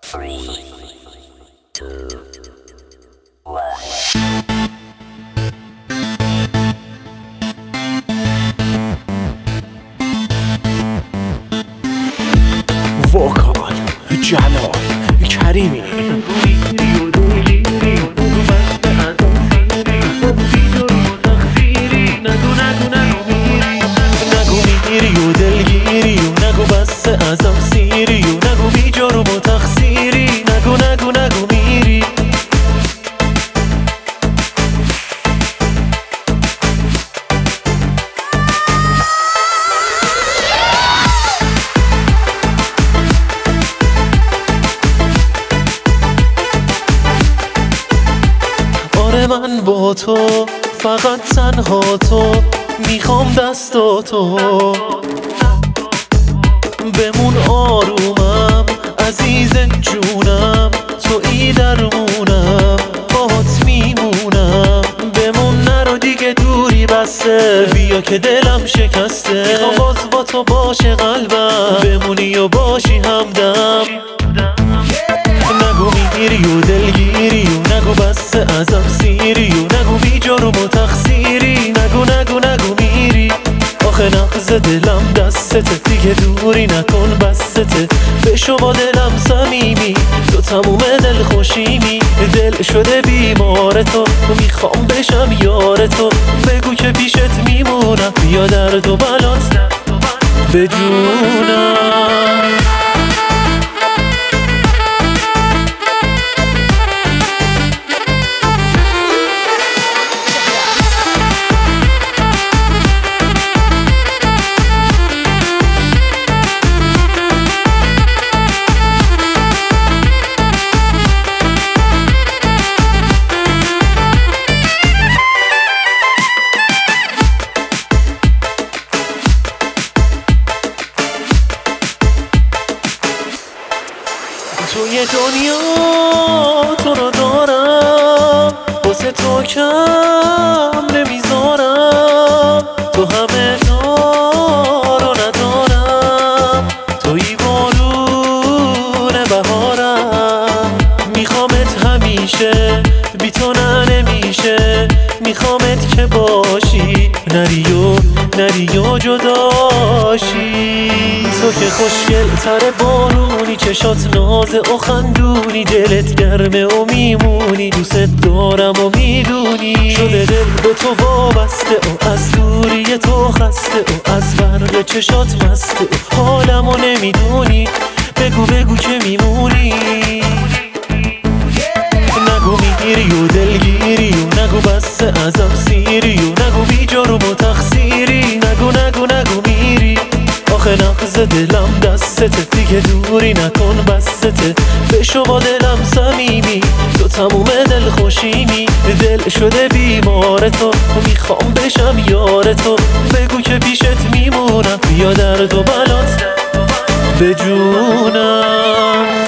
3, 2, 1. وکال جلال کریمی نگو میری و دلگیری و نگو بسته ازم سیری و نگو بی جرم و تقصیری نگو نگو نگو میری آره من با تو فقط تنها تو میخوام دستاتو بمون آرومم عزیز جونم تویی درمونم باهات میمونم بمون نرو دیگه دوری بسته بیا که دلم شکسته میخوام باز با تو باشه قلبم بمونی و باشی همدم نگو میگیری و دلگیری و نگو بسته ازم سیری و نگو بی جرم و تقصیری نگو نگو نگو میری آخه نقض دلم دستته دیگه دوری نکن بستته بشو با دلم صمیمی تو تموم دل خوشیمی دل شده بیمار تو میخوام بشم یار تو بگو که پیشت میمونم بیا درد و بلات بجونم توی دنیا تو رو دارم واسه تو کم نمیذارم تو همه دارو ندارم توی بارون بهارم میخوامت همیشه بی تو نمیشه میخوامت که باشی نری و جداشی تو که خوشگل تر بارونی چشات نازه و خندونی دلت گرمه و میمونی دوست دارم و میدونی شده دل به تو وابسته و از دوری تو خسته و از برق چشات مسته و حالمو نمیدونی بگو بگو که میمونی نگو میگیری و دلگیری و نگو بسته ازم سیری و نگو بی جرم و تقصیری نگو نگو نگو میری آخه نقض دلم دستته دیگه دوری نکن بستته بشو با دلم صمیمی تو تموم دل خوشیمی دل شده بیمار تو میخوام بشم یار تو بگو که پیشت میمونم بیا درد و بلات بجونم